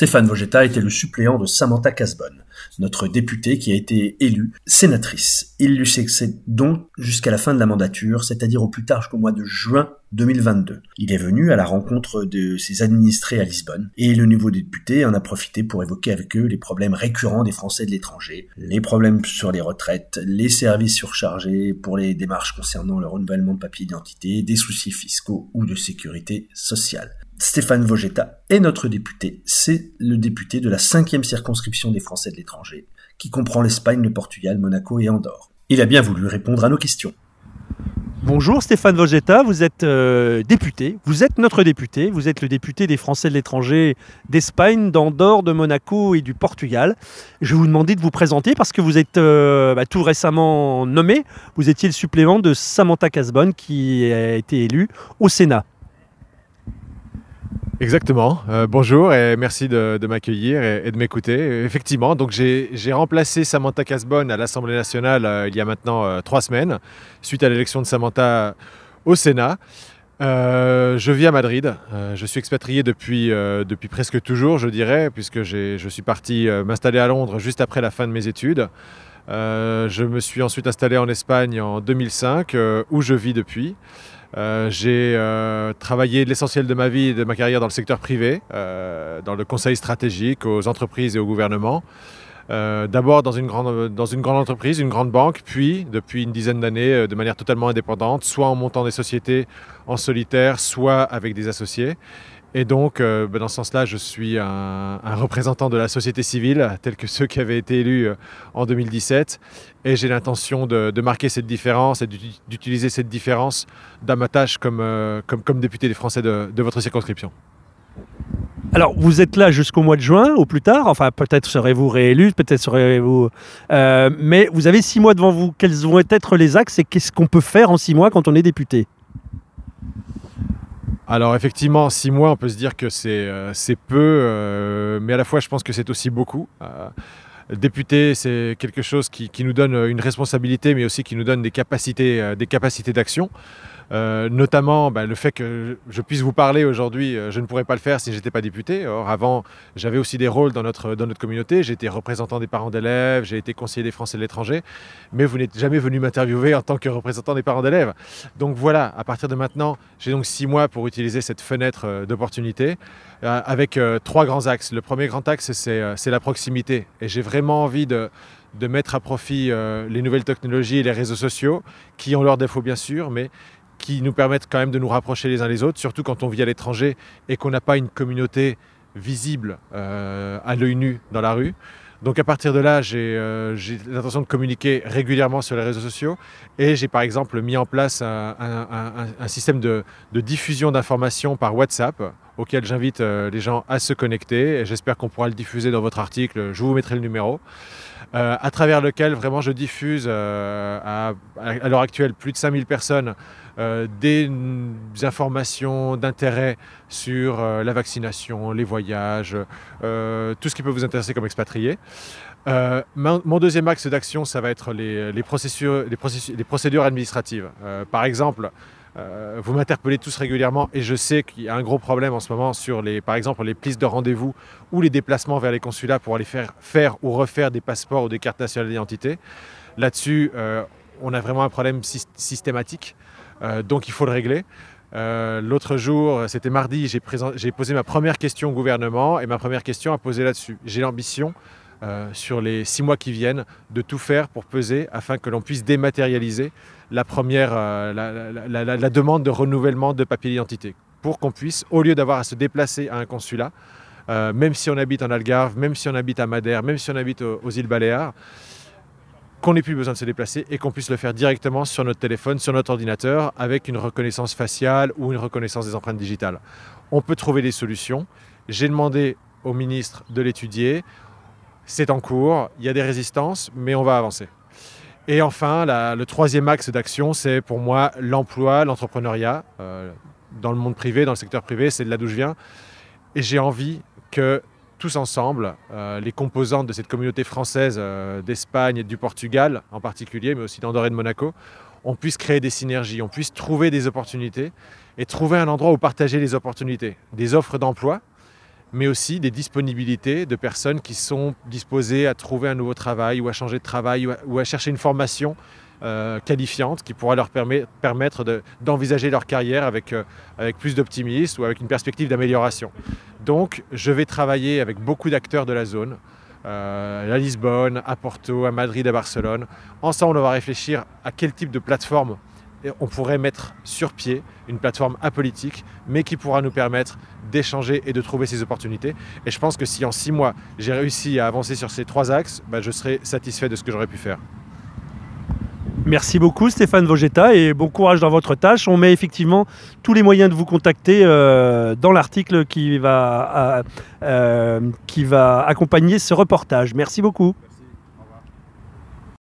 Stéphane Vogetta était le suppléant de Samantha Casbonne, notre députée qui a été élue sénatrice. Il lui succède donc jusqu'à la fin de la mandature, c'est-à-dire au plus tard jusqu'au mois de juin 2022. Il est venu à la rencontre de ses administrés à Lisbonne et le nouveau député en a profité pour évoquer avec eux les problèmes récurrents des Français de l'étranger, les problèmes sur les retraites, les services surchargés pour les démarches concernant le renouvellement de papiers d'identité, des soucis fiscaux ou de sécurité sociale. Stéphane Vogetta est notre député. C'est le député de la 5e circonscription des Français de l'étranger, qui comprend l'Espagne, le Portugal, Monaco et Andorre. Il a bien voulu répondre à nos questions. Bonjour Stéphane Vogetta, vous êtes député, vous êtes notre député, vous êtes le député des Français de l'étranger d'Espagne, d'Andorre, de Monaco et du Portugal. Je vais vous demander de vous présenter parce que vous êtes tout récemment nommé, vous étiez le suppléant de Samantha Casbonne qui a été élue au Sénat. Exactement. Bonjour et merci de m'accueillir et de m'écouter. Effectivement, donc j'ai remplacé Samantha Casbonne à l'Assemblée nationale il y a maintenant 3 semaines, suite à l'élection de Samantha au Sénat. Je vis à Madrid. Je suis expatrié depuis presque toujours, je dirais, puisque je suis parti m'installer à Londres juste après la fin de mes études. Je me suis ensuite installé en Espagne en 2005, où je vis depuis. J'ai travaillé l'essentiel de ma vie et de ma carrière dans le secteur privé, dans le conseil stratégique aux entreprises et au gouvernement. D'abord dans une grande entreprise, une grande banque, puis depuis une dizaine d'années de manière totalement indépendante, soit en montant des sociétés en solitaire, soit avec des associés. Et donc, dans ce sens-là, je suis un représentant de la société civile, tel que ceux qui avaient été élus en 2017. Et j'ai l'intention de marquer cette différence et d'utiliser cette différence dans ma tâche comme député des Français de votre circonscription. Alors, vous êtes là jusqu'au mois de juin, au plus tard. Enfin, peut-être serez-vous réélu, peut-être serez-vous... mais vous avez 6 mois devant vous. Quels vont être les axes et qu'est-ce qu'on peut faire en 6 mois quand on est député ? Alors effectivement, 6 mois, on peut se dire que c'est peu, mais à la fois je pense que c'est aussi beaucoup. Député, c'est quelque chose qui nous donne une responsabilité, mais aussi qui nous donne des capacités d'action. Notamment le fait que je puisse vous parler aujourd'hui, je ne pourrais pas le faire si je n'étais pas député. Or avant, j'avais aussi des rôles dans notre communauté. J'ai été représentant des parents d'élèves, j'ai été conseiller des Français de l'étranger, mais vous n'êtes jamais venu m'interviewer en tant que représentant des parents d'élèves. Donc voilà, à partir de maintenant, j'ai donc 6 mois pour utiliser cette fenêtre d'opportunité avec 3 grands axes. Le premier grand axe, c'est la proximité. Et j'ai vraiment envie de mettre à profit les nouvelles technologies et les réseaux sociaux, qui ont leurs défauts bien sûr, mais qui nous permettent quand même de nous rapprocher les uns les autres, surtout quand on vit à l'étranger et qu'on n'a pas une communauté visible à l'œil nu dans la rue. Donc à partir de là, j'ai l'intention de communiquer régulièrement sur les réseaux sociaux et j'ai par exemple mis en place un système de diffusion d'informations par WhatsApp auquel j'invite les gens à se connecter et j'espère qu'on pourra le diffuser dans votre article, je vous mettrai le numéro. À travers lequel vraiment je diffuse à l'heure actuelle plus de 5000 personnes des informations d'intérêt sur la vaccination, les voyages, tout ce qui peut vous intéresser comme expatrié. Mon deuxième axe d'action, ça va être les procédures administratives. Par exemple, vous m'interpellez tous régulièrement et je sais qu'il y a un gros problème en ce moment sur par exemple les prises de rendez-vous ou les déplacements vers les consulats pour aller faire ou refaire des passeports ou des cartes nationales d'identité. Là-dessus, on a vraiment un problème systématique, donc il faut le régler. L'autre jour, c'était mardi, j'ai posé ma première question au gouvernement et ma première question à poser là-dessus. J'ai l'ambition sur les 6 mois qui viennent, de tout faire pour peser afin que l'on puisse dématérialiser la demande de renouvellement de papier d'identité. Pour qu'on puisse, au lieu d'avoir à se déplacer à un consulat, même si on habite en Algarve, même si on habite à Madère, même si on habite aux îles Baléares, qu'on n'ait plus besoin de se déplacer et qu'on puisse le faire directement sur notre téléphone, sur notre ordinateur, avec une reconnaissance faciale ou une reconnaissance des empreintes digitales. On peut trouver des solutions. J'ai demandé au ministre de l'étudier. C'est en cours, il y a des résistances, mais on va avancer. Et enfin, le troisième axe d'action, c'est pour moi l'emploi, l'entrepreneuriat. Dans le monde privé, dans le secteur privé, c'est de là d'où je viens. Et j'ai envie que tous ensemble, les composantes de cette communauté française d'Espagne et du Portugal en particulier, mais aussi d'Andorre et de Monaco, on puisse créer des synergies, on puisse trouver des opportunités et trouver un endroit où partager les opportunités, des offres d'emploi, mais aussi des disponibilités de personnes qui sont disposées à trouver un nouveau travail ou à changer de travail ou à chercher une formation qualifiante qui pourra leur permettre d'envisager leur carrière avec plus d'optimisme ou avec une perspective d'amélioration. Donc je vais travailler avec beaucoup d'acteurs de la zone, à Lisbonne, à Porto, à Madrid, à Barcelone. Ensemble, on va réfléchir à quel type de plateforme on pourrait mettre sur pied, une plateforme apolitique, mais qui pourra nous permettre d'échanger et de trouver ces opportunités. Et je pense que si en 6 mois, j'ai réussi à avancer sur ces 3 axes, je serai satisfait de ce que j'aurais pu faire. Merci beaucoup Stéphane Vogetta et bon courage dans votre tâche. On met effectivement tous les moyens de vous contacter dans l'article qui va accompagner ce reportage. Merci beaucoup.